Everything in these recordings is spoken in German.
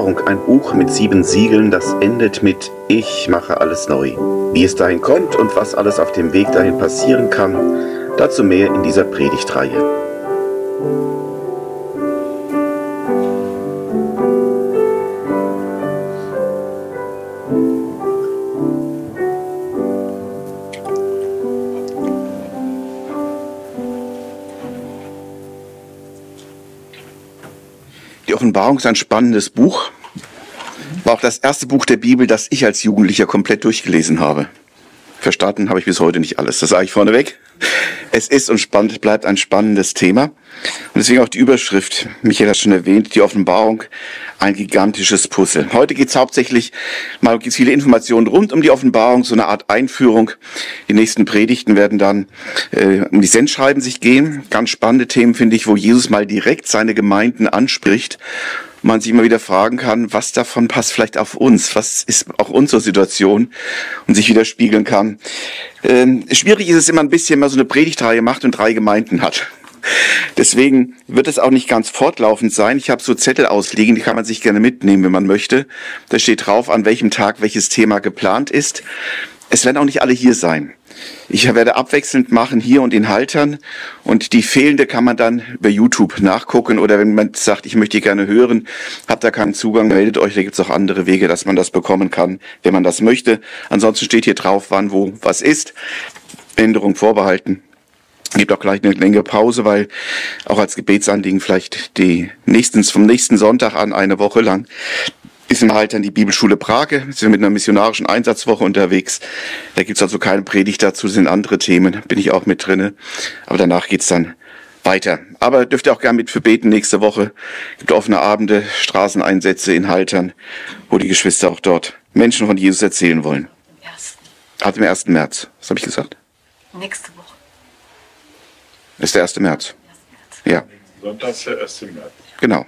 Offenbarung, ein Buch mit 7 Siegeln, das endet mit Ich mache alles neu. Wie es dahin kommt und was alles auf dem Weg dahin passieren kann, dazu mehr in dieser Predigtreihe. Die Offenbarung ist ein spannendes Buch. War auch das erste Buch der Bibel, das ich als Jugendlicher komplett durchgelesen habe. Verstanden habe ich bis heute nicht alles. Das sage ich vorneweg. Es ist und bleibt ein spannendes Thema. Und deswegen auch die Überschrift, Michael hat schon erwähnt, die Offenbarung, ein gigantisches Puzzle. Heute geht es hauptsächlich, mal gibt es viele Informationen rund um die Offenbarung, so eine Art Einführung. Die nächsten Predigten werden dann um die Sendschreiben sich gehen. Ganz spannende Themen, finde ich, wo Jesus mal direkt seine Gemeinden anspricht. Man sich immer wieder fragen kann, was davon passt vielleicht auf uns, was ist auch unsere Situation und sich widerspiegeln kann. Schwierig ist es immer ein bisschen, wenn man so eine Predigtreihe macht und 3 Gemeinden hat. Deswegen wird es auch nicht ganz fortlaufend sein. Ich habe so Zettel ausliegen, die kann man sich gerne mitnehmen, wenn man möchte. Da steht drauf, an welchem Tag welches Thema geplant ist. Es werden auch nicht alle hier sein. Ich werde abwechselnd machen, hier und in Haltern. Und die fehlende kann man dann über YouTube nachgucken. Oder wenn man sagt, ich möchte die gerne hören, habt da keinen Zugang, meldet euch. Da gibt es auch andere Wege, dass man das bekommen kann, wenn man das möchte. Ansonsten steht hier drauf, wann, wo, was ist. Änderung vorbehalten. Gibt auch gleich eine längere Pause, weil auch als Gebetsanliegen vielleicht vom nächsten Sonntag an eine Woche lang ist in Haltern die Bibelschule Brake. Sind wir mit einer missionarischen Einsatzwoche unterwegs. Da gibt's also keine Predigt dazu, sind andere Themen, bin ich auch mit drinne. Aber danach geht's dann weiter. Aber dürft ihr auch gerne mit für beten nächste Woche. Gibt offene Abende, Straßeneinsätze in Haltern, wo die Geschwister auch dort Menschen von Jesus erzählen wollen. Ab dem 1. März. Was habe ich gesagt? Nächste Woche. Ist der 1. März. Ja. Sonntag ist der 1. März. Genau.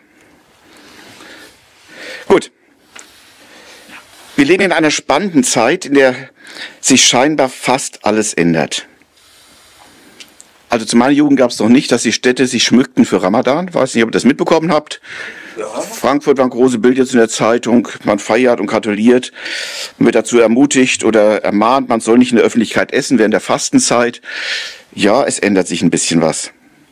Gut. Wir leben in einer spannenden Zeit, in der sich scheinbar fast alles ändert. Also zu meiner Jugend gab es noch nicht, dass die Städte sich schmückten für Ramadan. Weiß nicht, ob ihr das mitbekommen habt. Ja. Frankfurt waren große Bilder in der Zeitung. Man feiert und gratuliert. Man wird dazu ermutigt oder ermahnt, man soll nicht in der Öffentlichkeit essen während der Fastenzeit. Ja, es ändert sich ein bisschen was.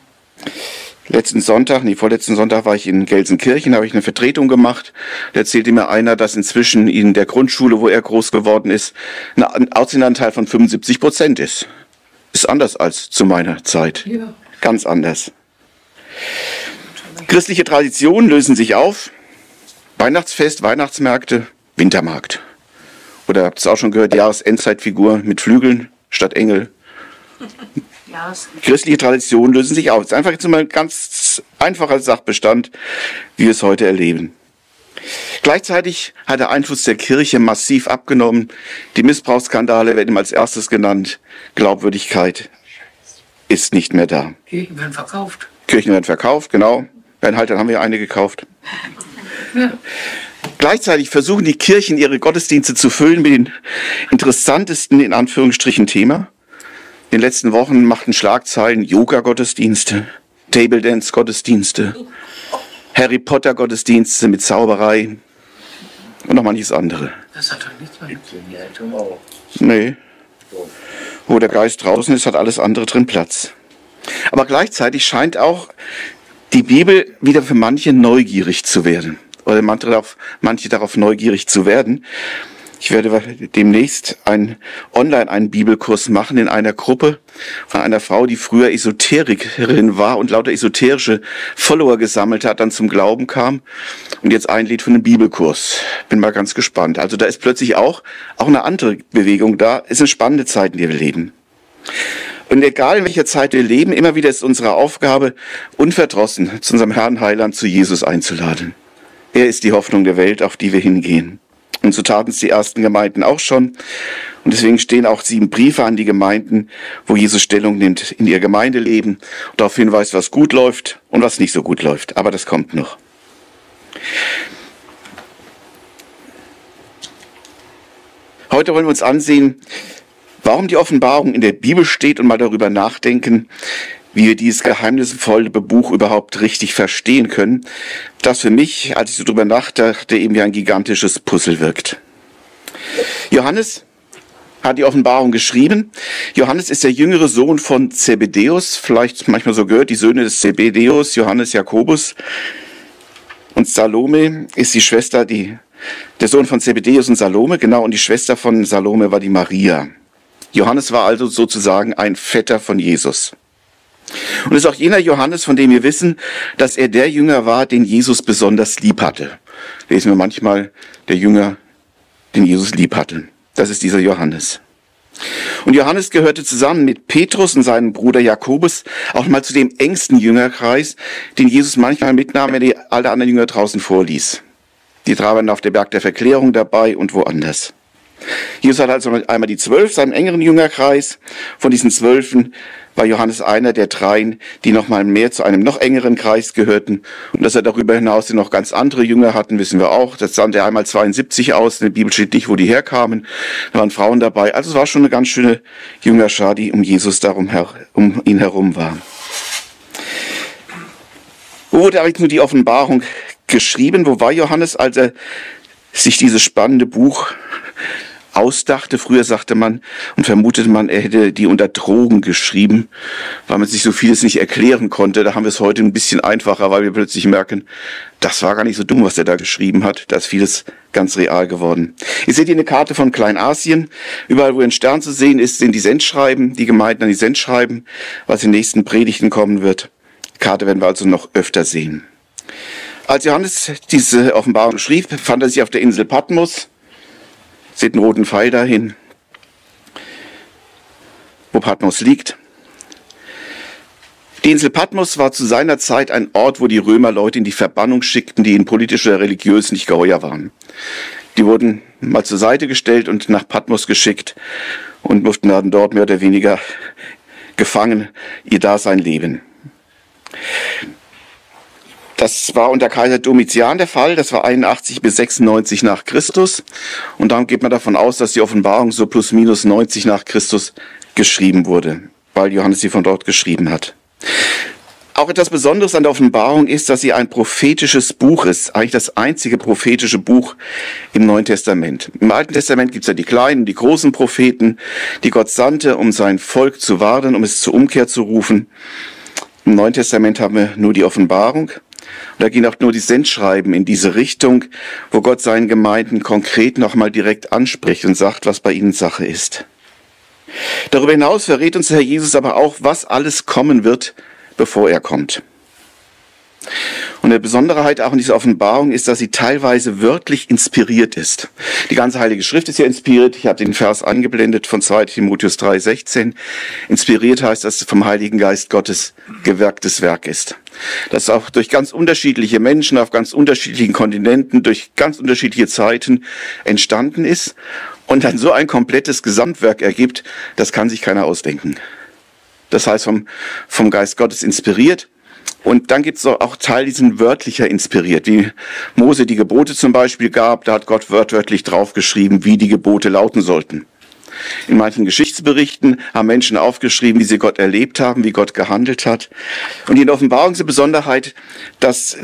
Vorletzten Sonntag war ich in Gelsenkirchen, habe ich eine Vertretung gemacht. Da erzählte mir einer, dass inzwischen in der Grundschule, wo er groß geworden ist, ein Ausländeranteil von 75% ist. Ist anders als zu meiner Zeit. Ja. Ganz anders. Christliche Traditionen lösen sich auf. Weihnachtsfest, Weihnachtsmärkte, Wintermarkt. Oder habt ihr es auch schon gehört, Jahresendzeitfigur mit Flügeln statt Engel. Christliche Traditionen lösen sich auf. Das ist einfach jetzt mal ein ganz einfacher Sachbestand, wie wir es heute erleben. Gleichzeitig hat der Einfluss der Kirche massiv abgenommen. Die Missbrauchsskandale werden ihm als erstes genannt. Glaubwürdigkeit ist nicht mehr da. Kirchen werden verkauft. Kirchen werden verkauft, genau. Bei Haltern haben wir eine gekauft. Ja. Gleichzeitig versuchen die Kirchen, ihre Gottesdienste zu füllen mit den interessantesten, in Anführungsstrichen, Thema. In den letzten Wochen machten Schlagzeilen Yoga-Gottesdienste, Table-Dance-Gottesdienste, Harry Potter-Gottesdienste mit Zauberei und noch manches andere. Das hat doch nichts mehr mit. Nee. Wo der Geist draußen ist, hat alles andere drin Platz. Aber gleichzeitig scheint auch die Bibel wieder für manche neugierig zu werden. Oder manche darauf neugierig zu werden. Ich werde demnächst einen Bibelkurs machen in einer Gruppe von einer Frau, die früher Esoterikerin war und lauter esoterische Follower gesammelt hat, dann zum Glauben kam und jetzt einlädt für einen Bibelkurs. Bin mal ganz gespannt. Also da ist plötzlich auch eine andere Bewegung da. Es sind spannende Zeiten, die wir leben. Und egal in welcher Zeit wir leben, immer wieder ist unsere Aufgabe, unverdrossen zu unserem Herrn Heiland, zu Jesus einzuladen. Er ist die Hoffnung der Welt, auf die wir hingehen. Und so taten es die ersten Gemeinden auch schon. Und deswegen stehen auch 7 Briefe an die Gemeinden, wo Jesus Stellung nimmt in ihr Gemeindeleben und darauf hinweist, was gut läuft und was nicht so gut läuft. Aber das kommt noch. Heute wollen wir uns ansehen, warum die Offenbarung in der Bibel steht und mal darüber nachdenken, wie wir dieses geheimnisvolle Buch überhaupt richtig verstehen können, das für mich, als ich so drüber nachdachte, eben wie ein gigantisches Puzzle wirkt. Johannes hat die Offenbarung geschrieben. Johannes ist der jüngere Sohn von Zebedäus, vielleicht manchmal so gehört, die Söhne des Zebedäus, Johannes, Jakobus. Und Salome ist die Schwester, der Sohn von Zebedäus und Salome, genau, und die Schwester von Salome war die Maria. Johannes war also sozusagen ein Vetter von Jesus. Und es ist auch jener Johannes, von dem wir wissen, dass er der Jünger war, den Jesus besonders lieb hatte. Lesen wir manchmal, der Jünger, den Jesus lieb hatte. Das ist dieser Johannes. Und Johannes gehörte zusammen mit Petrus und seinem Bruder Jakobus auch mal zu dem engsten Jüngerkreis, den Jesus manchmal mitnahm, wenn er alle anderen Jünger draußen vorließ. Die drei waren auf der Berg der Verklärung dabei und woanders. Jesus hat also einmal die 12, seinen engeren Jüngerkreis. Von diesen 12 war Johannes einer der 3, die noch mal mehr zu einem noch engeren Kreis gehörten. Und dass er darüber hinaus noch ganz andere Jünger hatten, wissen wir auch. Das sandte er einmal 72 aus. In der Bibel steht nicht, wo die herkamen. Da waren Frauen dabei. Also es war schon eine ganz schöne Jüngerschar, die um Jesus um ihn herum war. Wo wurde eigentlich nur die Offenbarung geschrieben? Wo war Johannes, als er sich dieses spannende Buch ausdachte? Früher sagte man und vermutete man, er hätte die unter Drogen geschrieben, weil man sich so vieles nicht erklären konnte. Da haben wir es heute ein bisschen einfacher, weil wir plötzlich merken, das war gar nicht so dumm, was er da geschrieben hat. Da ist vieles ganz real geworden. Ihr seht hier eine Karte von Kleinasien. Überall, wo ein Stern zu sehen ist, sind die Sendschreiben, die Gemeinden an die Sendschreiben, was in den nächsten Predigten kommen wird. Die Karte werden wir also noch öfter sehen. Als Johannes diese Offenbarung schrieb, befand er sich auf der Insel Patmos. Seht einen roten Pfeil dahin, wo Patmos liegt. Die Insel Patmos war zu seiner Zeit ein Ort, wo die Römer Leute in die Verbannung schickten, die ihnen politisch oder religiös nicht geheuer waren. Die wurden mal zur Seite gestellt und nach Patmos geschickt und mussten dann dort mehr oder weniger gefangen ihr Dasein leben. Das war unter Kaiser Domitian der Fall, das war 81 bis 96 nach Christus. Und darum geht man davon aus, dass die Offenbarung so plus minus 90 nach Christus geschrieben wurde, weil Johannes sie von dort geschrieben hat. Auch etwas Besonderes an der Offenbarung ist, dass sie ein prophetisches Buch ist, eigentlich das einzige prophetische Buch im Neuen Testament. Im Alten Testament gibt es ja die kleinen, die großen Propheten, die Gott sandte, um sein Volk zu warnen, um es zur Umkehr zu rufen. Im Neuen Testament haben wir nur die Offenbarung. Und da gehen auch nur die Sendschreiben in diese Richtung, wo Gott seinen Gemeinden konkret nochmal direkt anspricht und sagt, was bei ihnen Sache ist. Darüber hinaus verrät uns der Herr Jesus aber auch, was alles kommen wird, bevor er kommt. Und eine Besonderheit auch in dieser Offenbarung ist, dass sie teilweise wörtlich inspiriert ist. Die ganze Heilige Schrift ist ja inspiriert. Ich habe den Vers eingeblendet von 2 Timotheus 3,16. Inspiriert heißt, dass es vom Heiligen Geist Gottes gewirktes Werk ist. Das auch durch ganz unterschiedliche Menschen auf ganz unterschiedlichen Kontinenten, durch ganz unterschiedliche Zeiten entstanden ist und dann so ein komplettes Gesamtwerk ergibt, das kann sich keiner ausdenken. Das heißt, vom Geist Gottes inspiriert. Und dann gibt es auch Teil, die sind wörtlicher inspiriert, wie Mose die Gebote zum Beispiel gab, da hat Gott wörtlich draufgeschrieben, wie die Gebote lauten sollten. In manchen Geschichtsberichten haben Menschen aufgeschrieben, wie sie Gott erlebt haben, wie Gott gehandelt hat. Und in der Offenbarung ist die Besonderheit, dass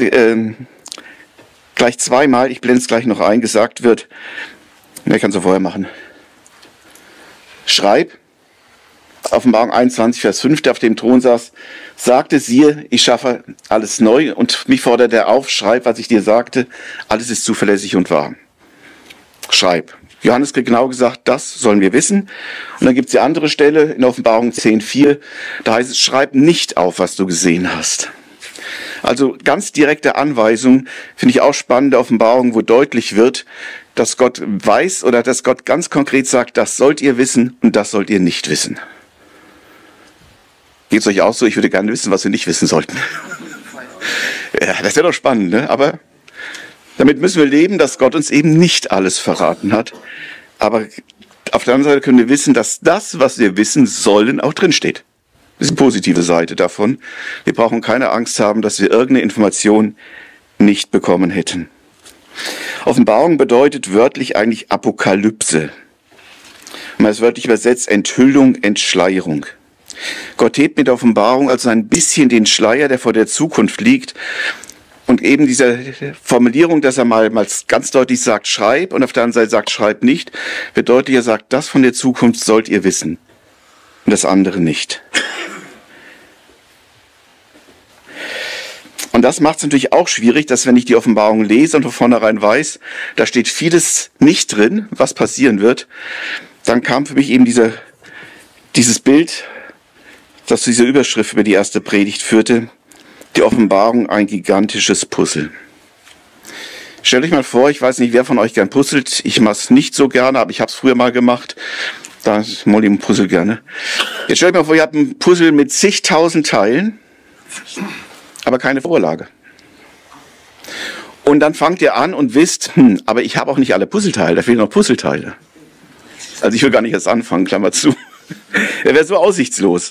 gleich zweimal, ich blende es gleich noch ein, gesagt wird, ich kann es ja vorher machen, schreib, Offenbarung 21, Vers 5, der auf dem Thron saß, sagte, siehe, ich schaffe alles neu, und mich fordert er auf, schreib, was ich dir sagte, alles ist zuverlässig und wahr. Schreib. Johannes kriegt genau gesagt, das sollen wir wissen. Und dann gibt es die andere Stelle in Offenbarung 10,4, da heißt es, schreib nicht auf, was du gesehen hast. Also ganz direkte Anweisung, finde ich auch spannende Offenbarung, wo deutlich wird, dass Gott weiß oder dass Gott ganz konkret sagt, das sollt ihr wissen und das sollt ihr nicht wissen. Geht es euch auch so? Ich würde gerne wissen, was wir nicht wissen sollten. Ja, das wäre doch spannend, ne? Aber damit müssen wir leben, dass Gott uns eben nicht alles verraten hat. Aber auf der anderen Seite können wir wissen, dass das, was wir wissen sollen, auch drinsteht. Das ist die positive Seite davon. Wir brauchen keine Angst haben, dass wir irgendeine Information nicht bekommen hätten. Offenbarung bedeutet wörtlich eigentlich Apokalypse. Man ist wörtlich übersetzt Enthüllung, Entschleierung. Gott hebt mit der Offenbarung also ein bisschen den Schleier, der vor der Zukunft liegt. Und eben diese Formulierung, dass er mal ganz deutlich sagt, schreib, und auf der anderen Seite sagt, schreib nicht, wird deutlicher sagt, das von der Zukunft sollt ihr wissen und das andere nicht. Und das macht es natürlich auch schwierig, dass wenn ich die Offenbarung lese und von vornherein weiß, da steht vieles nicht drin, was passieren wird, dann kam für mich eben dieses Bild, das zu dieser Überschrift über die erste Predigt führte, die Offenbarung, ein gigantisches Puzzle. Stellt euch mal vor, ich weiß nicht, wer von euch gern puzzelt. Ich mache es nicht so gerne, aber ich habe es früher mal gemacht. Da Molly ein Puzzle gerne. Jetzt stellt euch mal vor, ihr habt ein Puzzle mit zigtausend Teilen, aber keine Vorlage. Und dann fangt ihr an und wisst, aber ich habe auch nicht alle Puzzleteile, da fehlen noch Puzzleteile. Also ich will gar nicht erst anfangen, Klammer zu. Er wäre so aussichtslos.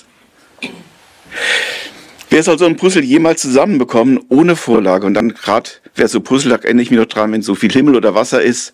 Wer soll so ein Puzzle jemals zusammenbekommen, ohne Vorlage? Und dann gerade, wer so Puzzle, da erinnere ich mich noch dran, wenn so viel Himmel oder Wasser ist.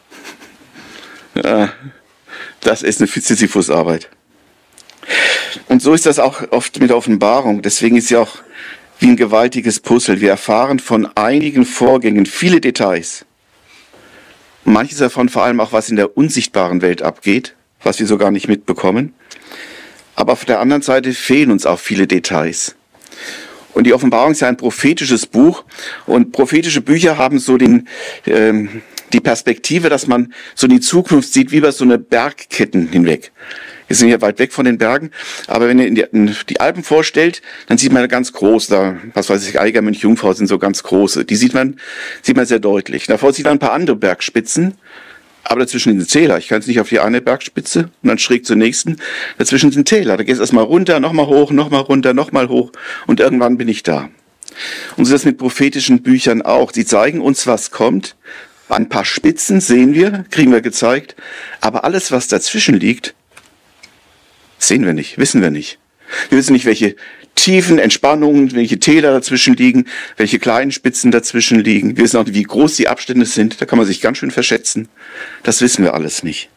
Das ist eine Sisyphus-Arbeit. Und so ist das auch oft mit der Offenbarung. Deswegen ist sie auch wie ein gewaltiges Puzzle. Wir erfahren von einigen Vorgängen viele Details. Manches davon vor allem auch, was in der unsichtbaren Welt abgeht, was wir so gar nicht mitbekommen. Aber auf der anderen Seite fehlen uns auch viele Details. Und die Offenbarung ist ja ein prophetisches Buch. Und prophetische Bücher haben so die Perspektive, dass man so die Zukunft sieht, wie über so eine Bergketten hinweg. Wir sind ja weit weg von den Bergen, aber wenn ihr die Alpen vorstellt, dann sieht man ganz groß, da, was weiß ich, Eiger, Mönch, Jungfrau sind so ganz große. Die sieht man sehr deutlich. Davor sieht man ein paar andere Bergspitzen, aber dazwischen sind Täler. Ich kann jetzt nicht auf die eine Bergspitze und dann schräg zur nächsten. Dazwischen sind Täler. Da geht es erstmal runter, nochmal hoch, nochmal runter, nochmal hoch und irgendwann bin ich da. Und so ist das mit prophetischen Büchern auch. Sie zeigen uns, was kommt. Ein paar Spitzen sehen wir, kriegen wir gezeigt, aber alles, was dazwischen liegt, sehen wir nicht, wissen wir nicht. Wir wissen nicht, welche tiefen Entspannungen, welche Täler dazwischen liegen, welche kleinen Spitzen dazwischen liegen. Wir wissen auch nicht, wie groß die Abstände sind. Da kann man sich ganz schön verschätzen. Das wissen wir alles nicht.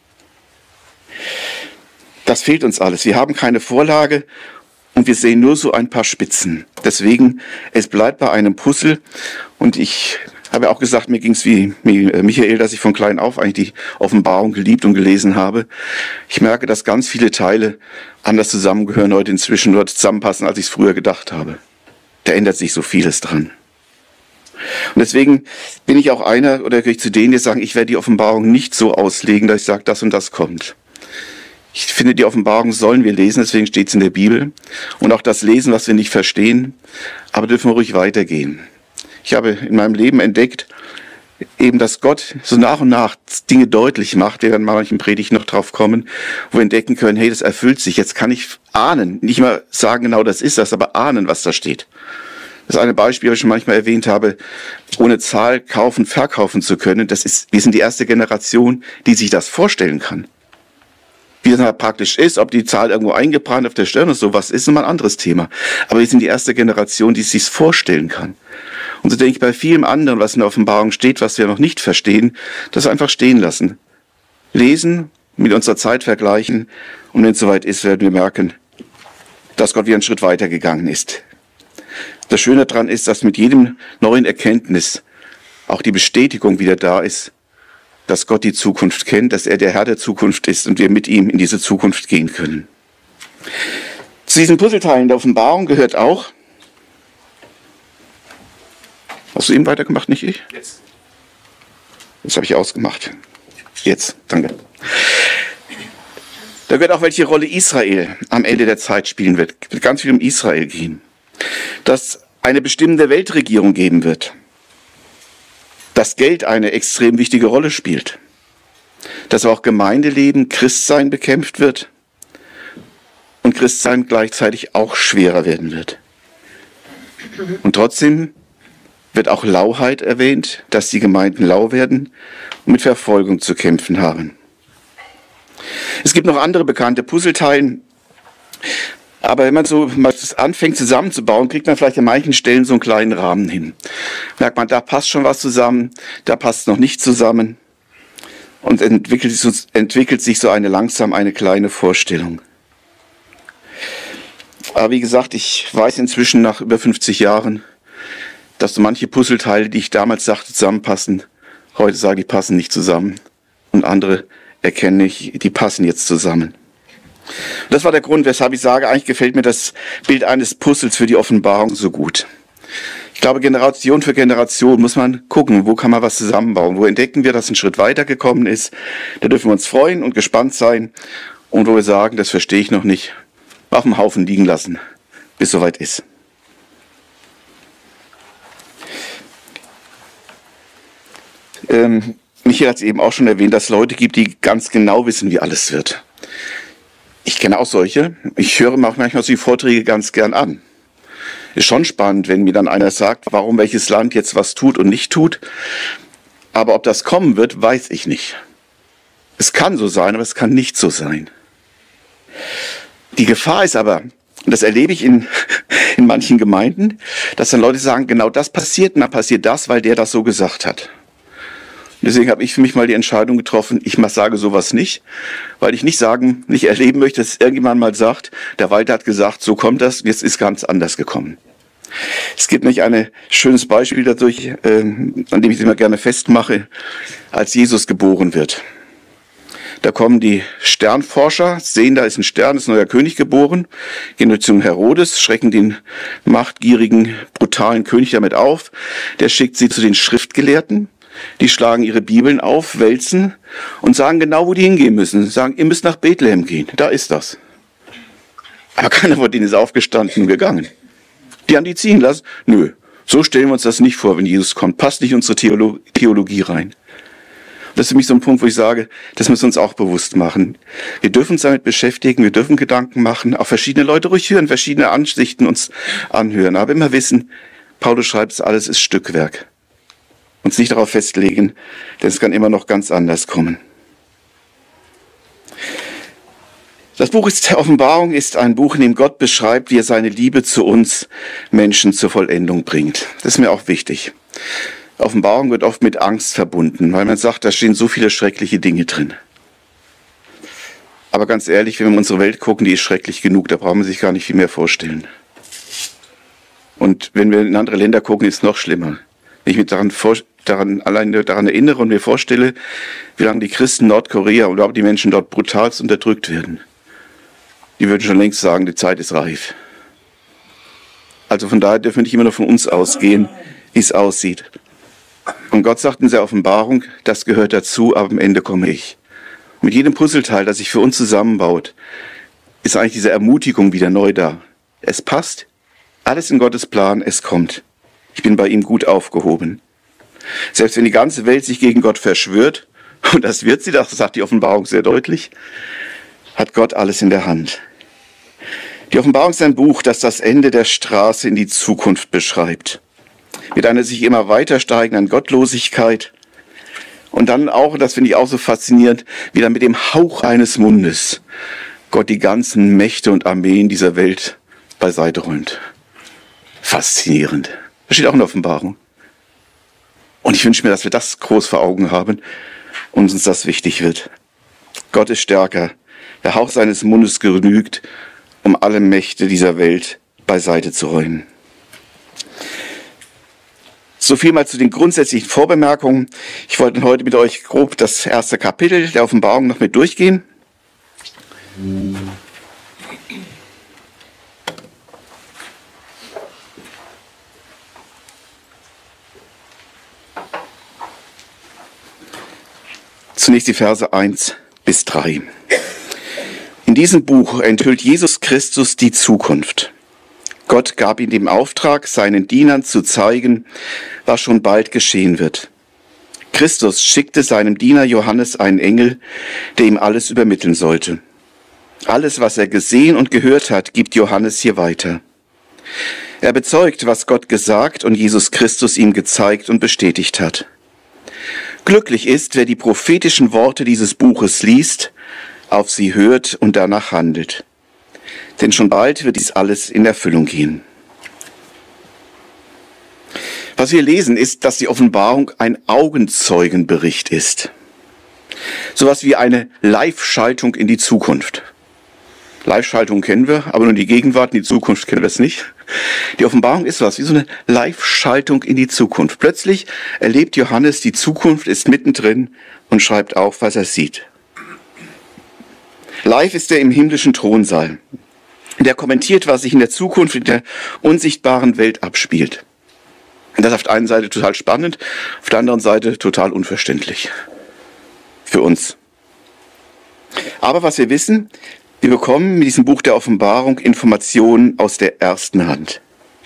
Das fehlt uns alles. Wir haben keine Vorlage und wir sehen nur so ein paar Spitzen. Deswegen, es bleibt bei einem Puzzle. Und ich habe ja auch gesagt, mir ging es wie Michael, dass ich von klein auf eigentlich die Offenbarung geliebt und gelesen habe. Ich merke, dass ganz viele Teile anders zusammengehören heute inzwischen oder zusammenpassen, als ich es früher gedacht habe. Da ändert sich so vieles dran. Und deswegen bin ich auch einer, oder gehöre ich zu denen, die sagen, ich werde die Offenbarung nicht so auslegen, dass ich sage, das und das kommt. Ich finde, die Offenbarung sollen wir lesen, deswegen steht es in der Bibel. Und auch das lesen, was wir nicht verstehen, aber dürfen wir ruhig weitergehen. Ich habe in meinem Leben entdeckt, eben, dass Gott so nach und nach Dinge deutlich macht. Wir werden mal in Predigt noch drauf kommen, wo wir entdecken können, hey, das erfüllt sich. Jetzt kann ich ahnen, nicht mal sagen, genau das ist das, aber ahnen, was da steht. Das eine Beispiel, das ich schon manchmal erwähnt habe, ohne Zahl kaufen, verkaufen zu können. Wir sind die erste Generation, die sich das vorstellen kann. Wie das praktisch ist, ob die Zahl irgendwo eingebrannt auf der Stirn oder sowas ist, nochmal ein anderes Thema. Aber wir sind die erste Generation, die es sich vorstellen kann. Und so denke ich bei vielem anderen, was in der Offenbarung steht, was wir noch nicht verstehen, das einfach stehen lassen. Lesen, mit unserer Zeit vergleichen und wenn es soweit ist, werden wir merken, dass Gott wieder einen Schritt weiter gegangen ist. Das Schöne daran ist, dass mit jedem neuen Erkenntnis auch die Bestätigung wieder da ist, dass Gott die Zukunft kennt, dass er der Herr der Zukunft ist und wir mit ihm in diese Zukunft gehen können. Zu diesen Puzzleteilen der Offenbarung gehört auch, hast du eben weitergemacht, nicht ich? Jetzt. Das habe ich ausgemacht. Jetzt, danke. Da gehört auch, welche Rolle Israel am Ende der Zeit spielen wird. Es wird ganz viel um Israel gehen. Dass eine bestimmende Weltregierung geben wird. Dass Geld eine extrem wichtige Rolle spielt. Dass auch Gemeindeleben, Christsein bekämpft wird. Und Christsein gleichzeitig auch schwerer werden wird. Und trotzdem wird auch Lauheit erwähnt, dass die Gemeinden lau werden und mit Verfolgung zu kämpfen haben. Es gibt noch andere bekannte Puzzleteile, aber wenn man so mal anfängt zusammenzubauen, kriegt man vielleicht an manchen Stellen so einen kleinen Rahmen hin. Merkt man, da passt schon was zusammen, da passt noch nicht zusammen und entwickelt sich so langsam eine kleine Vorstellung. Aber wie gesagt, ich weiß inzwischen nach über 50 Jahren, dass so manche Puzzleteile, die ich damals sagte, zusammenpassen, heute sage ich, passen nicht zusammen. Und andere erkenne ich, die passen jetzt zusammen. Das war der Grund, weshalb ich sage, eigentlich gefällt mir das Bild eines Puzzles für die Offenbarung so gut. Ich glaube, Generation für Generation muss man gucken, wo kann man was zusammenbauen. Wo entdecken wir, dass ein Schritt weitergekommen ist. Da dürfen wir uns freuen und gespannt sein. Und wo wir sagen, das verstehe ich noch nicht, auf dem Haufen liegen lassen, bis es soweit ist. Michael hat es eben auch schon erwähnt, dass es Leute gibt, die ganz genau wissen, wie alles wird. Ich kenne auch solche. Ich höre mir auch manchmal so die Vorträge ganz gern an. Ist schon spannend, wenn mir dann einer sagt, warum welches Land jetzt was tut und nicht tut. Aber ob das kommen wird, weiß ich nicht. Es kann so sein, aber es kann nicht so sein. Die Gefahr ist aber, und das erlebe ich in manchen Gemeinden, dass dann Leute sagen, genau das passiert und dann passiert das, weil der das so gesagt hat. Und deswegen habe ich für mich mal die Entscheidung getroffen, ich sage sowas nicht, weil ich nicht erleben möchte, dass irgendjemand mal sagt, der Walter hat gesagt, so kommt das, jetzt ist ganz anders gekommen. Es gibt nämlich ein schönes Beispiel dadurch, an dem ich es immer gerne festmache, als Jesus geboren wird. Da kommen die Sternforscher, sehen, da ist ein Stern, ist ein neuer König geboren, gehen zum Herodes, schrecken den machtgierigen, brutalen König damit auf. Der schickt sie zu den Schriftgelehrten, die schlagen ihre Bibeln auf, wälzen und sagen genau, wo die hingehen müssen. Sie sagen, ihr müsst nach Bethlehem gehen, da ist das. Aber keiner von denen ist aufgestanden und gegangen. Die haben die ziehen lassen. Nö, so stellen wir uns das nicht vor, wenn Jesus kommt. Passt nicht in unsere Theologie rein. Das ist für mich so ein Punkt, wo ich sage, das müssen wir uns auch bewusst machen. Wir dürfen uns damit beschäftigen, wir dürfen Gedanken machen, auch verschiedene Leute ruhig hören, verschiedene Ansichten uns anhören. Aber immer wissen, Paulus schreibt, es alles ist Stückwerk. Uns nicht darauf festlegen, denn es kann immer noch ganz anders kommen. Das Buch der Offenbarung ist ein Buch, in dem Gott beschreibt, wie er seine Liebe zu uns Menschen zur Vollendung bringt. Das ist mir auch wichtig. Offenbarung wird oft mit Angst verbunden, weil man sagt, da stehen so viele schreckliche Dinge drin. Aber ganz ehrlich, wenn wir in unsere Welt gucken, die ist schrecklich genug, da brauchen wir sich gar nicht viel mehr vorstellen. Und wenn wir in andere Länder gucken, ist es noch schlimmer. Wenn ich mich daran erinnere und mir vorstelle, wie lange die Christen Nordkorea und überhaupt die Menschen dort brutalst unterdrückt werden. Die würden schon längst sagen, die Zeit ist reif. Also von daher dürfen wir nicht immer nur von uns ausgehen, wie es aussieht. Und Gott sagt in der Offenbarung, das gehört dazu, aber am Ende komme ich. Und mit jedem Puzzleteil, das sich für uns zusammenbaut, ist eigentlich diese Ermutigung wieder neu da. Es passt, alles in Gottes Plan, es kommt. Ich bin bei ihm gut aufgehoben. Selbst wenn die ganze Welt sich gegen Gott verschwört, und das wird sie, das sagt die Offenbarung sehr deutlich, hat Gott alles in der Hand. Die Offenbarung ist ein Buch, das das Ende der Straße in die Zukunft beschreibt. Mit einer sich immer weiter steigenden Gottlosigkeit. Und dann auch, das finde ich auch so faszinierend, wie dann mit dem Hauch eines Mundes Gott die ganzen Mächte und Armeen dieser Welt beiseite räumt. Faszinierend. Das steht auch in der Offenbarung. Und ich wünsche mir, dass wir das groß vor Augen haben und uns das wichtig wird. Gott ist stärker. Der Hauch seines Mundes genügt, um alle Mächte dieser Welt beiseite zu räumen. So viel mal zu den grundsätzlichen Vorbemerkungen. Ich wollte heute mit euch grob das erste Kapitel der Offenbarung noch mit durchgehen. Zunächst die Verse 1 bis 3. In diesem Buch enthüllt Jesus Christus die Zukunft. Gott gab ihm den Auftrag, seinen Dienern zu zeigen, was schon bald geschehen wird. Christus schickte seinem Diener Johannes einen Engel, der ihm alles übermitteln sollte. Alles, was er gesehen und gehört hat, gibt Johannes hier weiter. Er bezeugt, was Gott gesagt und Jesus Christus ihm gezeigt und bestätigt hat. Glücklich ist, wer die prophetischen Worte dieses Buches liest, auf sie hört und danach handelt. Denn schon bald wird dies alles in Erfüllung gehen. Was wir lesen, ist, dass die Offenbarung ein Augenzeugenbericht ist. Sowas wie eine Live-Schaltung in die Zukunft. Live-Schaltung kennen wir, aber nur die Gegenwart, in die Zukunft kennen wir es nicht. Die Offenbarung ist was, wie so eine Live-Schaltung in die Zukunft. Plötzlich erlebt Johannes, die Zukunft ist mittendrin und schreibt auf, was er sieht. Live ist er im himmlischen Thronsaal. Der kommentiert, was sich in der Zukunft in der unsichtbaren Welt abspielt. Und das ist auf der einen Seite total spannend, auf der anderen Seite total unverständlich. Für uns. Aber was wir wissen, wir bekommen mit diesem Buch der Offenbarung Informationen aus der ersten Hand.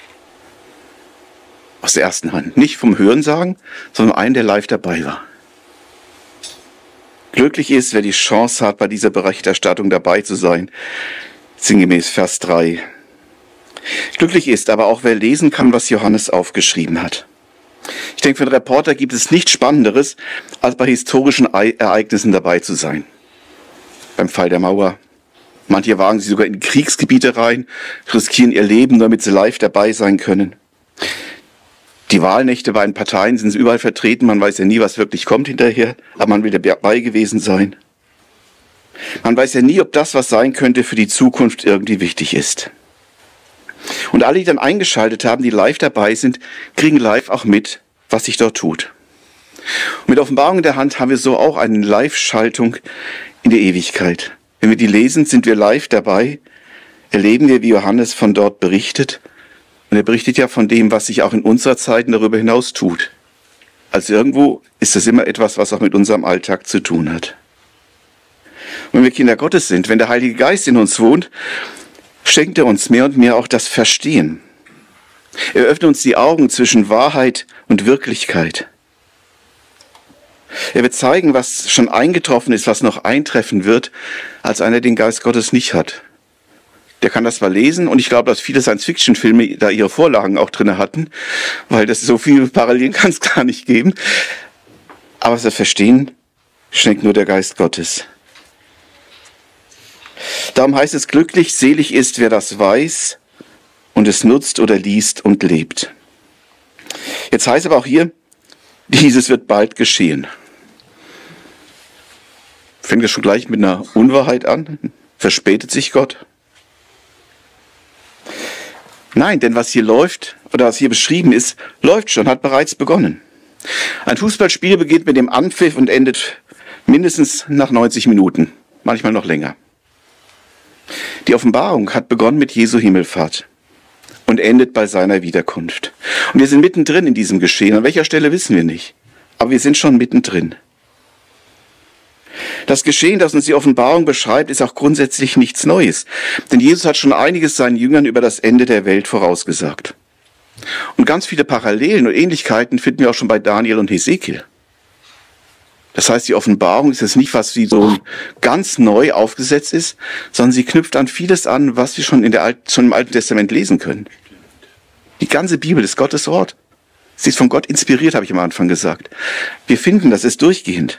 Aus der ersten Hand. Nicht vom Hörensagen, sondern einem, der live dabei war. Glücklich ist, wer die Chance hat, bei dieser Berichterstattung dabei zu sein. Sinngemäß Vers 3. Glücklich ist aber auch, wer lesen kann, was Johannes aufgeschrieben hat. Ich denke, für einen Reporter gibt es nichts Spannenderes, als bei historischen Ereignissen dabei zu sein. Beim Fall der Mauer. Manche wagen sich sogar in Kriegsgebiete rein, riskieren ihr Leben, damit sie live dabei sein können. Die Wahlnächte bei den Parteien sind überall vertreten, man weiß ja nie, was wirklich kommt hinterher, aber man will dabei gewesen sein. Man weiß ja nie, ob das, was sein könnte, für die Zukunft irgendwie wichtig ist. Und alle, die dann eingeschaltet haben, die live dabei sind, kriegen live auch mit, was sich dort tut. Und mit Offenbarung in der Hand haben wir so auch eine Live-Schaltung in die Ewigkeit. Wenn wir die lesen, sind wir live dabei, erleben wir, wie Johannes von dort berichtet. Und er berichtet ja von dem, was sich auch in unserer Zeit darüber hinaus tut. Also irgendwo ist das immer etwas, was auch mit unserem Alltag zu tun hat. Und wenn wir Kinder Gottes sind, wenn der Heilige Geist in uns wohnt, schenkt er uns mehr und mehr auch das Verstehen. Er öffnet uns die Augen zwischen Wahrheit und Wirklichkeit. Er wird zeigen, was schon eingetroffen ist, was noch eintreffen wird, als einer den Geist Gottes nicht hat. Der kann das mal lesen und ich glaube, dass viele Science-Fiction-Filme da ihre Vorlagen auch drin hatten, weil das so viele Parallelen kann es gar nicht geben. Aber das Verstehen schenkt nur der Geist Gottes. Darum heißt es, glücklich, selig ist, wer das weiß und es nutzt oder liest und lebt. Jetzt heißt aber auch hier, dieses wird bald geschehen. Fängt das schon gleich mit einer Unwahrheit an? Verspätet sich Gott? Nein, denn was hier läuft, oder was hier beschrieben ist, läuft schon, hat bereits begonnen. Ein Fußballspiel beginnt mit dem Anpfiff und endet mindestens nach 90 Minuten, manchmal noch länger. Die Offenbarung hat begonnen mit Jesu Himmelfahrt und endet bei seiner Wiederkunft. Und wir sind mittendrin in diesem Geschehen. An welcher Stelle wissen wir nicht, aber wir sind schon mittendrin. Das Geschehen, das uns die Offenbarung beschreibt, ist auch grundsätzlich nichts Neues. Denn Jesus hat schon einiges seinen Jüngern über das Ende der Welt vorausgesagt. Und ganz viele Parallelen und Ähnlichkeiten finden wir auch schon bei Daniel und Hesekiel. Das heißt, die Offenbarung ist jetzt nicht was, wie so ganz neu aufgesetzt ist, sondern sie knüpft an vieles an, was wir schon im Alten Testament lesen können. Die ganze Bibel ist Gottes Wort. Sie ist von Gott inspiriert, habe ich am Anfang gesagt. Wir finden, das ist durchgehend.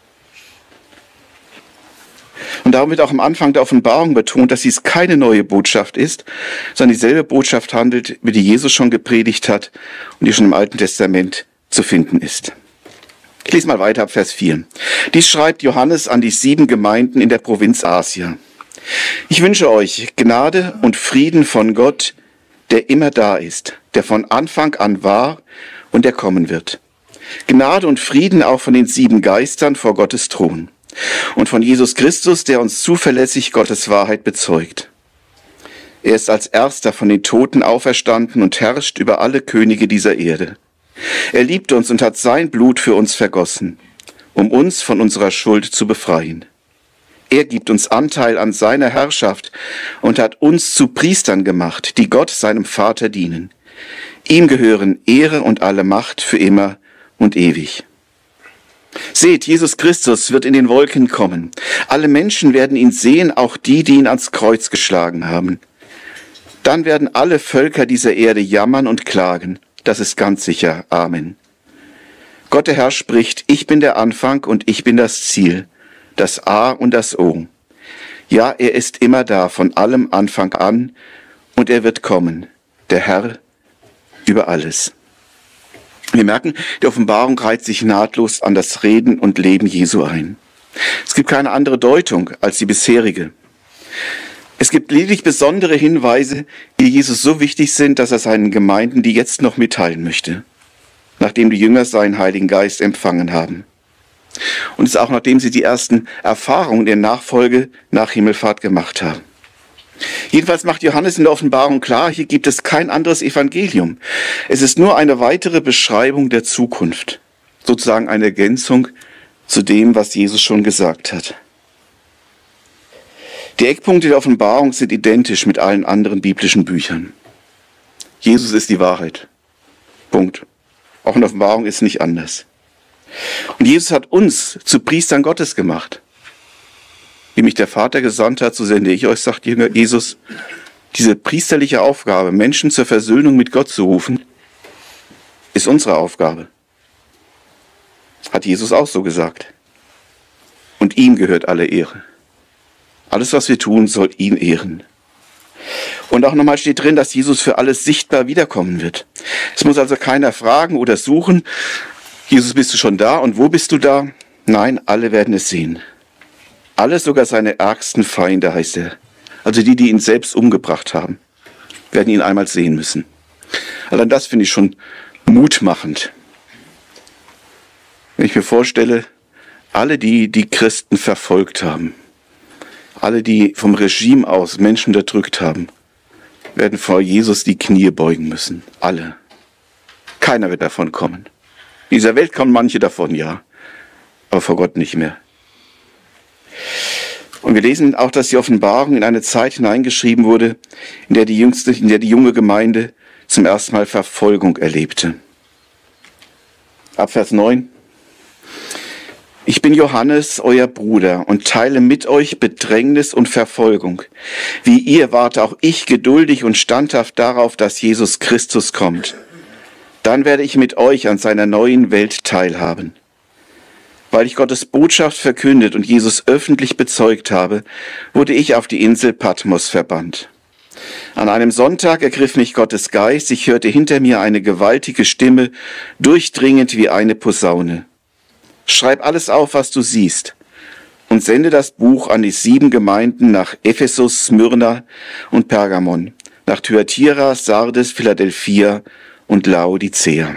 Und darum wird auch am Anfang der Offenbarung betont, dass dies keine neue Botschaft ist, sondern dieselbe Botschaft handelt, wie die Jesus schon gepredigt hat und die schon im Alten Testament zu finden ist. Ich lese mal weiter ab Vers 4. Dies schreibt Johannes an die 7 Gemeinden in der Provinz Asia. Ich wünsche euch Gnade und Frieden von Gott, der immer da ist, der von Anfang an war und der kommen wird. Gnade und Frieden auch von den 7 Geistern vor Gottes Thron und von Jesus Christus, der uns zuverlässig Gottes Wahrheit bezeugt. Er ist als Erster von den Toten auferstanden und herrscht über alle Könige dieser Erde. Er liebt uns und hat sein Blut für uns vergossen, um uns von unserer Schuld zu befreien. Er gibt uns Anteil an seiner Herrschaft und hat uns zu Priestern gemacht, die Gott, seinem Vater, dienen. Ihm gehören Ehre und alle Macht für immer und ewig. Seht, Jesus Christus wird in den Wolken kommen. Alle Menschen werden ihn sehen, auch die, die ihn ans Kreuz geschlagen haben. Dann werden alle Völker dieser Erde jammern und klagen. Das ist ganz sicher. Amen. Gott der Herr spricht, ich bin der Anfang und ich bin das Ziel, das A und das O. Ja, er ist immer da, von allem Anfang an, und er wird kommen, der Herr über alles. Wir merken, die Offenbarung reiht sich nahtlos an das Reden und Leben Jesu ein. Es gibt keine andere Deutung als die bisherige. Es gibt lediglich besondere Hinweise, die Jesus so wichtig sind, dass er seinen Gemeinden die jetzt noch mitteilen möchte, nachdem die Jünger seinen Heiligen Geist empfangen haben. Und es ist auch nachdem sie die ersten Erfahrungen der Nachfolge nach Himmelfahrt gemacht haben. Jedenfalls macht Johannes in der Offenbarung klar, hier gibt es kein anderes Evangelium. Es ist nur eine weitere Beschreibung der Zukunft, sozusagen eine Ergänzung zu dem, was Jesus schon gesagt hat. Die Eckpunkte der Offenbarung sind identisch mit allen anderen biblischen Büchern. Jesus ist die Wahrheit. Punkt. Auch in der Offenbarung ist es nicht anders. Und Jesus hat uns zu Priestern Gottes gemacht. Wie mich der Vater gesandt hat, so sende ich euch, sagt Jesus. Diese priesterliche Aufgabe, Menschen zur Versöhnung mit Gott zu rufen, ist unsere Aufgabe. Hat Jesus auch so gesagt. Und ihm gehört alle Ehre. Alles, was wir tun, soll ihn ehren. Und auch nochmal steht drin, dass Jesus für alles sichtbar wiederkommen wird. Es muss also keiner fragen oder suchen, Jesus, bist du schon da und wo bist du da? Nein, alle werden es sehen. Alle, sogar seine ärgsten Feinde, heißt er. Also die, die ihn selbst umgebracht haben, werden ihn einmal sehen müssen. Allein das finde ich schon mutmachend. Wenn ich mir vorstelle, alle die Christen verfolgt haben, alle, die vom Regime aus Menschen unterdrückt haben, werden vor Jesus die Knie beugen müssen. Alle. Keiner wird davon kommen. In dieser Welt kommen manche davon, ja, aber vor Gott nicht mehr. Und wir lesen auch, dass die Offenbarung in eine Zeit hineingeschrieben wurde, in der die junge Gemeinde zum ersten Mal Verfolgung erlebte. Ab Vers 9. Ich bin Johannes, euer Bruder, und teile mit euch Bedrängnis und Verfolgung. Wie ihr warte auch ich geduldig und standhaft darauf, dass Jesus Christus kommt. Dann werde ich mit euch an seiner neuen Welt teilhaben. Weil ich Gottes Botschaft verkündet und Jesus öffentlich bezeugt habe, wurde ich auf die Insel Patmos verbannt. An einem Sonntag ergriff mich Gottes Geist, ich hörte hinter mir eine gewaltige Stimme, durchdringend wie eine Posaune. Schreib alles auf, was du siehst, und sende das Buch an die 7 Gemeinden nach Ephesus, Smyrna und Pergamon, nach Thyatira, Sardes, Philadelphia und Laodicea.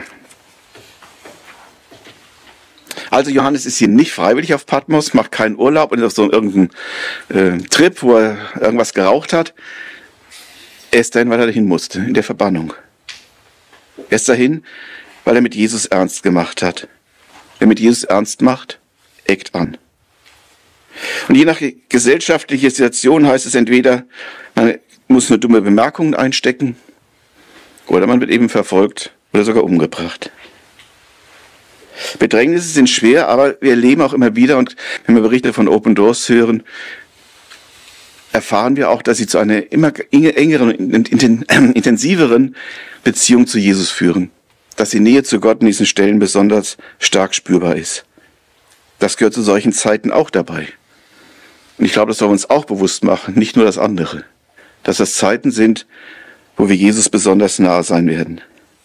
Also Johannes ist hier nicht freiwillig auf Patmos, macht keinen Urlaub und auf so irgendeinen Trip, wo er irgendwas geraucht hat. Er ist dahin, weil er dahin musste, in der Verbannung. Er ist dahin, weil er mit Jesus ernst gemacht hat. Wer mit Jesus ernst macht, eckt an. Und je nach gesellschaftlicher Situation heißt es entweder, man muss nur dumme Bemerkungen einstecken, oder man wird eben verfolgt oder sogar umgebracht. Bedrängnisse sind schwer, aber wir erleben auch immer wieder, und wenn wir Berichte von Open Doors hören, erfahren wir auch, dass sie zu einer immer engeren und intensiveren Beziehung zu Jesus führen. Dass die Nähe zu Gott in diesen Stellen besonders stark spürbar ist. Das gehört zu solchen Zeiten auch dabei. Und ich glaube, das sollen wir uns auch bewusst machen, nicht nur das andere. Dass das Zeiten sind, wo wir Jesus besonders nahe sein werden.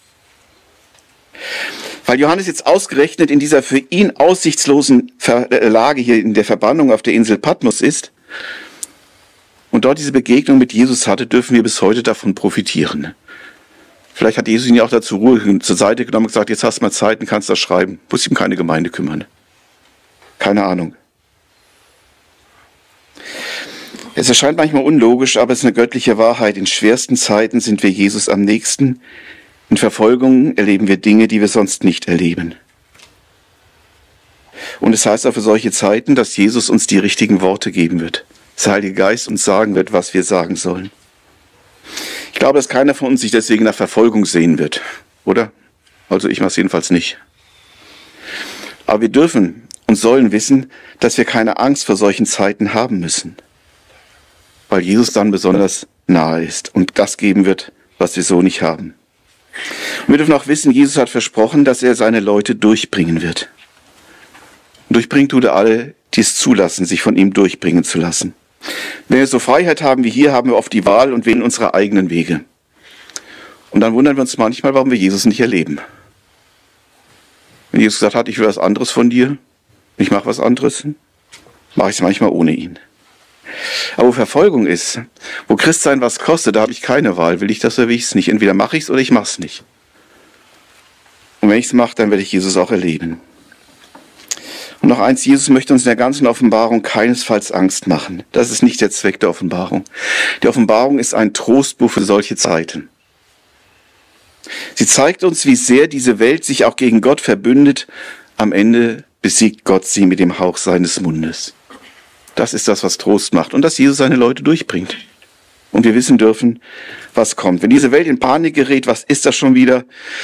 Weil Johannes jetzt ausgerechnet in dieser für ihn aussichtslosen Lage hier in der Verbannung auf der Insel Patmos ist und dort diese Begegnung mit Jesus hatte, dürfen wir bis heute davon profitieren. Vielleicht hat Jesus ihn ja auch dazu Ruhe zur Seite genommen und gesagt, jetzt hast du mal Zeit und kannst das schreiben. Muss sich um keine Gemeinde kümmern. Keine Ahnung. Es erscheint manchmal unlogisch, aber es ist eine göttliche Wahrheit. In schwersten Zeiten sind wir Jesus am nächsten. In Verfolgungen erleben wir Dinge, die wir sonst nicht erleben. Und es heißt auch für solche Zeiten, dass Jesus uns die richtigen Worte geben wird. Der Heilige Geist uns sagen wird, was wir sagen sollen. Ich glaube, dass keiner von uns sich deswegen nach Verfolgung sehen wird, oder? Also ich mache es jedenfalls nicht. Aber wir dürfen und sollen wissen, dass wir keine Angst vor solchen Zeiten haben müssen, weil Jesus dann besonders nahe ist und das geben wird, was wir so nicht haben. Und wir dürfen auch wissen, Jesus hat versprochen, dass er seine Leute durchbringen wird. Und durchbringen tut er alle, die es zulassen, sich von ihm durchbringen zu lassen. Wenn wir so Freiheit haben wie hier, haben wir oft die Wahl und wählen unsere eigenen Wege. Und dann wundern wir uns manchmal, warum wir Jesus nicht erleben. Wenn Jesus gesagt hat, ich will was anderes von dir, ich mache was anderes, mache ich es manchmal ohne ihn. Aber wo Verfolgung ist, wo Christsein was kostet, da habe ich keine Wahl. Will ich das oder will ich es nicht? Entweder mache ich es oder ich mache es nicht. Und wenn ich es mache, dann werde ich Jesus auch erleben. Und noch eins, Jesus möchte uns in der ganzen Offenbarung keinesfalls Angst machen. Das ist nicht der Zweck der Offenbarung. Die Offenbarung ist ein Trostbuch für solche Zeiten. Sie zeigt uns, wie sehr diese Welt sich auch gegen Gott verbündet. Am Ende besiegt Gott sie mit dem Hauch seines Mundes. Das ist das, was Trost macht und dass Jesus seine Leute durchbringt. Und wir wissen dürfen, was kommt. Wenn diese Welt in Panik gerät, was ist das schon wieder?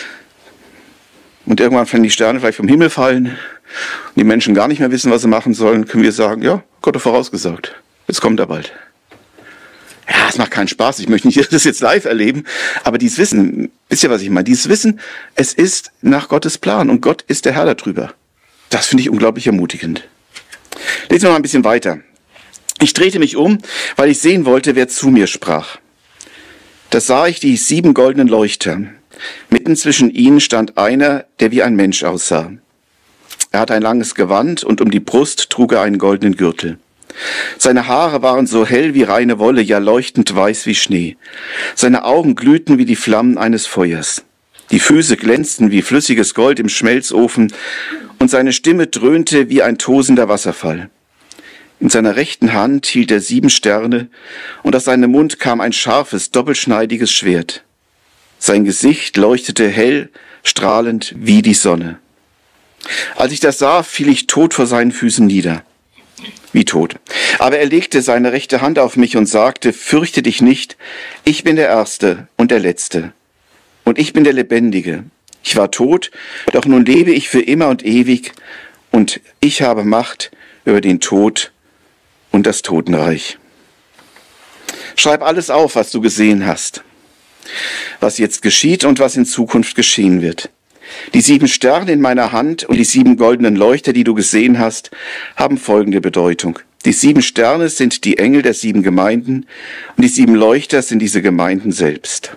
Und irgendwann werden die Sterne vielleicht vom Himmel fallen und die Menschen gar nicht mehr wissen, was sie machen sollen, können wir sagen, ja, Gott hat vorausgesagt. Jetzt kommt er bald. Ja, es macht keinen Spaß. Ich möchte nicht das jetzt live erleben. Aber dieses Wissen, wisst ihr, was ich meine? Dieses Wissen, es ist nach Gottes Plan und Gott ist der Herr darüber. Das finde ich unglaublich ermutigend. Lesen wir mal ein bisschen weiter. Ich drehte mich um, weil ich sehen wollte, wer zu mir sprach. Da sah ich die 7 goldenen Leuchter. Mitten zwischen ihnen stand einer, der wie ein Mensch aussah. Er hatte ein langes Gewand und um die Brust trug er einen goldenen Gürtel. Seine Haare waren so hell wie reine Wolle, ja leuchtend weiß wie Schnee. Seine Augen glühten wie die Flammen eines Feuers. Die Füße glänzten wie flüssiges Gold im Schmelzofen und seine Stimme dröhnte wie ein tosender Wasserfall. In seiner rechten Hand hielt er 7 Sterne und aus seinem Mund kam ein scharfes, doppelschneidiges Schwert. Sein Gesicht leuchtete hell, strahlend wie die Sonne. Als ich das sah, fiel ich tot vor seinen Füßen nieder. Wie tot. Aber er legte seine rechte Hand auf mich und sagte, fürchte dich nicht, ich bin der Erste und der Letzte. Und ich bin der Lebendige. Ich war tot, doch nun lebe ich für immer und ewig und ich habe Macht über den Tod und das Totenreich. Schreib alles auf, was du gesehen hast, was jetzt geschieht und was in Zukunft geschehen wird. Die 7 Sterne in meiner Hand und die 7 goldenen Leuchter, die du gesehen hast, haben folgende Bedeutung. Die 7 Sterne sind die Engel der 7 Gemeinden und die 7 Leuchter sind diese Gemeinden selbst.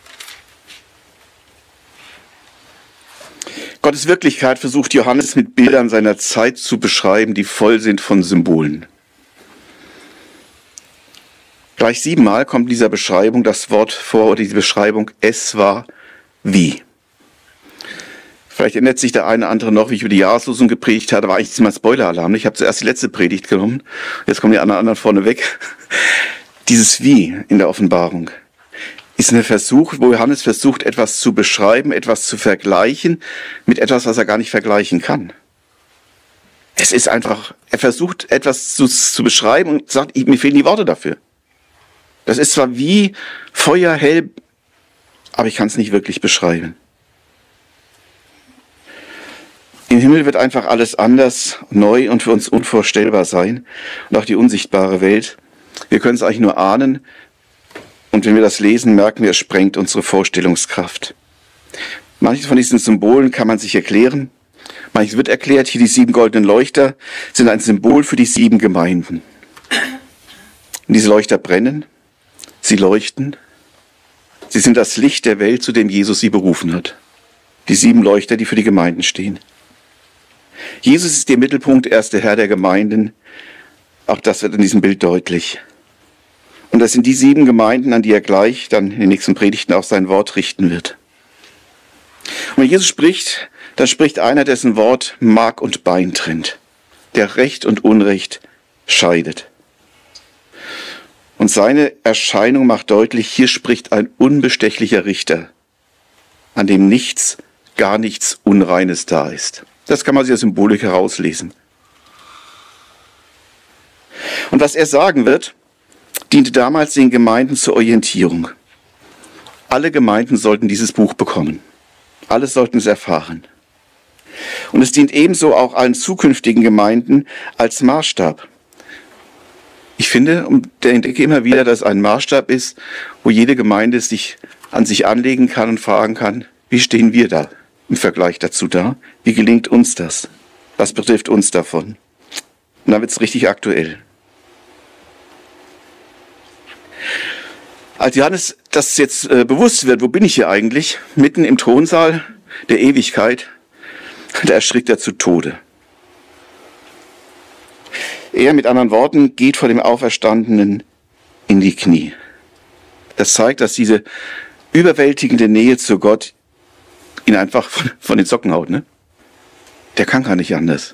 Gottes Wirklichkeit versucht Johannes mit Bildern seiner Zeit zu beschreiben, die voll sind von Symbolen. Gleich 7-mal kommt in dieser Beschreibung das Wort vor, oder diese Beschreibung, es war wie. Vielleicht erinnert sich der eine oder andere noch, wie ich über die Jahreslosung gepredigt hatte, war eigentlich mal Spoiler-Alarm. Ich habe zuerst die letzte Predigt genommen, jetzt kommen die anderen vorne weg. Dieses Wie in der Offenbarung ist ein Versuch, wo Johannes versucht, etwas zu beschreiben, etwas zu vergleichen mit etwas, was er gar nicht vergleichen kann. Es ist einfach, er versucht, etwas zu beschreiben und sagt, mir fehlen die Worte dafür. Das ist zwar wie feuerhell, aber ich kann es nicht wirklich beschreiben. Im Himmel wird einfach alles anders, neu und für uns unvorstellbar sein. Und auch die unsichtbare Welt. Wir können es eigentlich nur ahnen. Und wenn wir das lesen, merken wir, es sprengt unsere Vorstellungskraft. Manches von diesen Symbolen kann man sich erklären. Manches wird erklärt. Hier die 7 goldenen Leuchter sind ein Symbol für die 7 Gemeinden. Und diese Leuchter brennen. Sie leuchten. Sie sind das Licht der Welt, zu dem Jesus sie berufen hat. Die 7 Leuchter, die für die Gemeinden stehen. Jesus ist der Mittelpunkt, er ist der Herr der Gemeinden. Auch das wird in diesem Bild deutlich. Und das sind die 7 Gemeinden, an die er gleich dann in den nächsten Predigten auch sein Wort richten wird. Und wenn Jesus spricht, dann spricht einer, dessen Wort Mark und Bein trennt, der Recht und Unrecht scheidet. Und seine Erscheinung macht deutlich, hier spricht ein unbestechlicher Richter, an dem nichts, gar nichts Unreines da ist. Das kann man aus der Symbolik herauslesen. Und was er sagen wird, diente damals den Gemeinden zur Orientierung. Alle Gemeinden sollten dieses Buch bekommen. Alle sollten es erfahren. Und es dient ebenso auch allen zukünftigen Gemeinden als Maßstab. Ich finde und denke immer wieder, dass es ein Maßstab ist, wo jede Gemeinde sich an sich anlegen kann und fragen kann, wie stehen wir da im Vergleich dazu da? Wie gelingt uns das? Was betrifft uns davon? Und dann wird es richtig aktuell. Als Johannes das jetzt bewusst wird, wo bin ich hier eigentlich? Mitten im Thronsaal der Ewigkeit, da erschrickt er zu Tode. Er, mit anderen Worten, geht vor dem Auferstandenen in die Knie. Das zeigt, dass diese überwältigende Nähe zu Gott ihn einfach von den Socken haut, ne? Der kann gar nicht anders.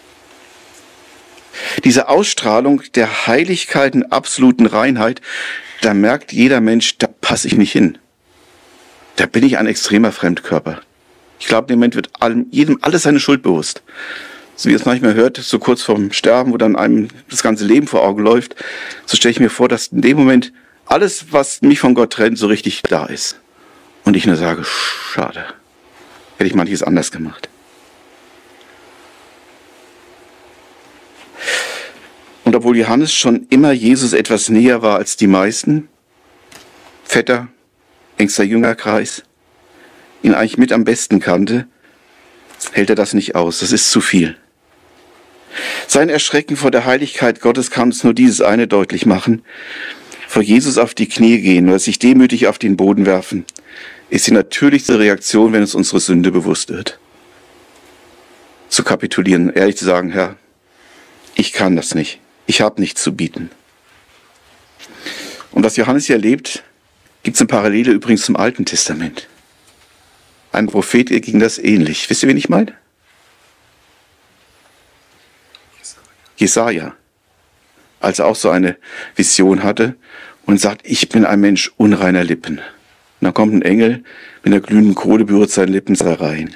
Diese Ausstrahlung der Heiligkeit und absoluten Reinheit, da merkt jeder Mensch, da passe ich nicht hin. Da bin ich ein extremer Fremdkörper. Ich glaube, im Moment wird jedem alles seine Schuld bewusst. So wie es manchmal hört, so kurz vorm Sterben, wo dann einem das ganze Leben vor Augen läuft, so stelle ich mir vor, dass in dem Moment alles, was mich von Gott trennt, so richtig klar ist. Und ich nur sage, schade, hätte ich manches anders gemacht. Und obwohl Johannes schon immer Jesus etwas näher war als die meisten, fetter, engster Jüngerkreis, ihn eigentlich mit am besten kannte, hält er das nicht aus. Das ist zu viel. Sein Erschrecken vor der Heiligkeit Gottes kann uns nur dieses eine deutlich machen. Vor Jesus auf die Knie gehen oder sich demütig auf den Boden werfen, ist die natürlichste Reaktion, wenn uns unsere Sünde bewusst wird. Zu kapitulieren, ehrlich zu sagen, Herr, ich kann das nicht. Ich habe nichts zu bieten. Und was Johannes hier erlebt, gibt es eine Parallele übrigens zum Alten Testament. Ein Prophet ging das ähnlich. Wisst ihr, wen ich meine? Jesaja. Als er auch so eine Vision hatte und sagt, ich bin ein Mensch unreiner Lippen. Und dann kommt ein Engel mit einer glühenden Kohle, berührt seine Lippen rein.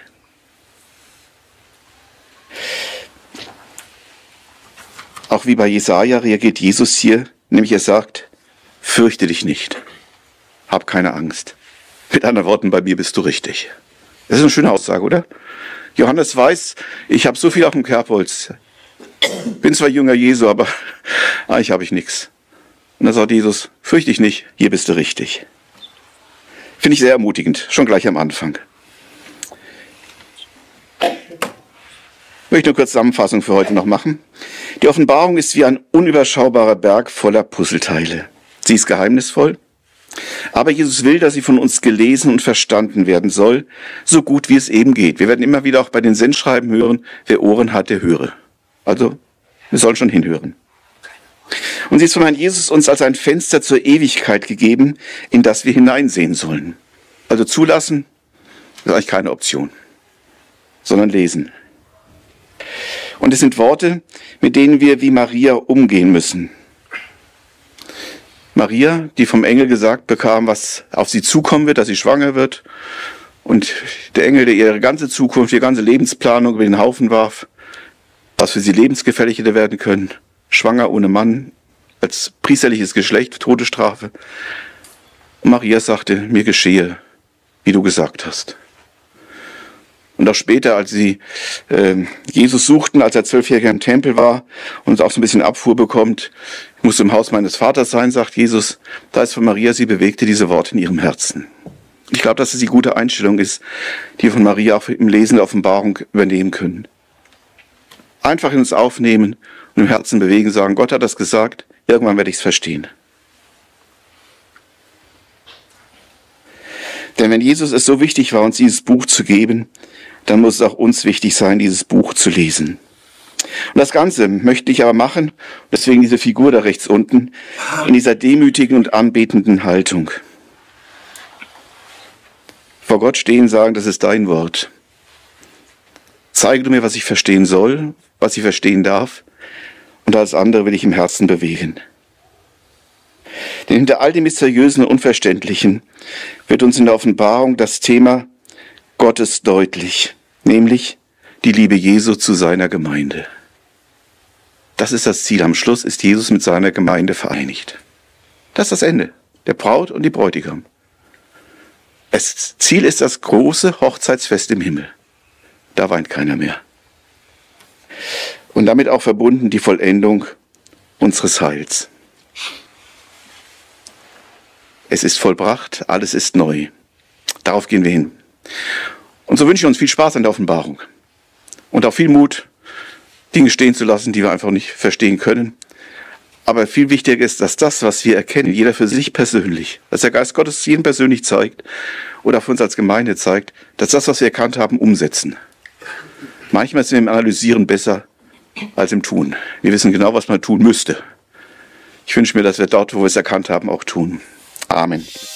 Auch wie bei Jesaja reagiert Jesus hier, nämlich er sagt, fürchte dich nicht, hab keine Angst. Mit anderen Worten, bei mir bist du richtig. Das ist eine schöne Aussage, oder? Johannes weiß, ich habe so viel auf dem Kerbholz. Bin zwar Jünger Jesu, aber eigentlich habe ich nichts. Und dann sagt Jesus, fürchte dich nicht, hier bist du richtig. Finde ich sehr ermutigend, schon gleich am Anfang. Ich möchte nur kurz Zusammenfassung für heute noch machen. Die Offenbarung ist wie ein unüberschaubarer Berg voller Puzzleteile. Sie ist geheimnisvoll, aber Jesus will, dass sie von uns gelesen und verstanden werden soll, so gut wie es eben geht. Wir werden immer wieder auch bei den Sendschreiben hören, wer Ohren hat, der höre. Also, wir sollen schon hinhören. Und sie ist von Herrn Jesus uns als ein Fenster zur Ewigkeit gegeben, in das wir hineinsehen sollen. Also zulassen, ist eigentlich keine Option, sondern lesen. Und es sind Worte, mit denen wir wie Maria umgehen müssen. Maria, die vom Engel gesagt bekam, was auf sie zukommen wird, dass sie schwanger wird. Und der Engel, der ihre ganze Zukunft, ihre ganze Lebensplanung über den Haufen warf, was für sie lebensgefährlich hätte werden können. Schwanger ohne Mann, als priesterliches Geschlecht, Todesstrafe. Und Maria sagte, mir geschehe, wie du gesagt hast. Und auch später, als sie Jesus suchten, als er 12-jähriger im Tempel war und auch so ein bisschen Abfuhr bekommt, ich muss im Haus meines Vaters sein, sagt Jesus, da ist von Maria, sie bewegte diese Worte in ihrem Herzen. Ich glaube, dass es die gute Einstellung ist, die wir von Maria auch im Lesen der Offenbarung übernehmen können. Einfach in uns aufnehmen und im Herzen bewegen, sagen, Gott hat das gesagt, irgendwann werde ich es verstehen. Denn wenn Jesus es so wichtig war, uns dieses Buch zu geben, dann muss es auch uns wichtig sein, dieses Buch zu lesen. Und das Ganze möchte ich aber machen, deswegen diese Figur da rechts unten, in dieser demütigen und anbetenden Haltung. Vor Gott stehen, sagen, das ist dein Wort. Zeige du mir, was ich verstehen soll, was ich verstehen darf, und alles andere will ich im Herzen bewegen. Denn hinter all dem Mysteriösen und Unverständlichen wird uns in der Offenbarung das Thema Gottes deutlich, nämlich die Liebe Jesu zu seiner Gemeinde. Das ist das Ziel. Am Schluss ist Jesus mit seiner Gemeinde vereinigt. Das ist das Ende. Der Braut und die Bräutigam. Das Ziel ist das große Hochzeitsfest im Himmel. Da weint keiner mehr. Und damit auch verbunden die Vollendung unseres Heils. Es ist vollbracht, alles ist neu. Darauf gehen wir hin. Und so wünsche ich uns viel Spaß an der Offenbarung. Und auch viel Mut, Dinge stehen zu lassen, die wir einfach nicht verstehen können. Aber viel wichtiger ist, dass das, was wir erkennen, jeder für sich persönlich, dass der Geist Gottes jedem persönlich zeigt oder für uns als Gemeinde zeigt, dass das, was wir erkannt haben, umsetzen. Manchmal sind wir im Analysieren besser als im Tun. Wir wissen genau, was man tun müsste. Ich wünsche mir, dass wir dort, wo wir es erkannt haben, auch tun. Amen.